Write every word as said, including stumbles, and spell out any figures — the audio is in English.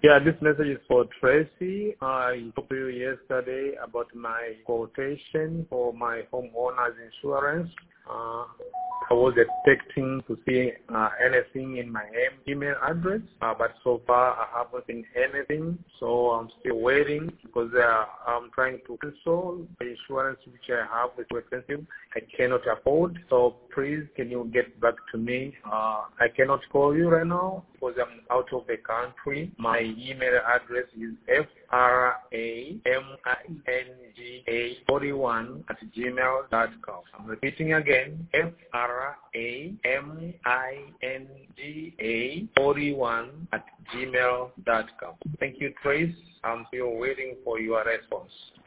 Yeah, this message is for Tracy. I talked to you yesterday about my quotation for my homeowner's insurance. Uh, I was expecting to see uh, anything in my email address, uh, but so far I haven't seen anything. So I'm still waiting because uh, I'm trying to cancel the insurance which I have is too expensive. I cannot afford. So please, can you get back to me? Uh, I cannot call you right now because I'm out of the country. My email address is f r a m i n g a forty-one at gmail dot com. I'm repeating again, f r a m i n g a forty-one at gmail dot com. Thank you, Trace. I'm still waiting for your response.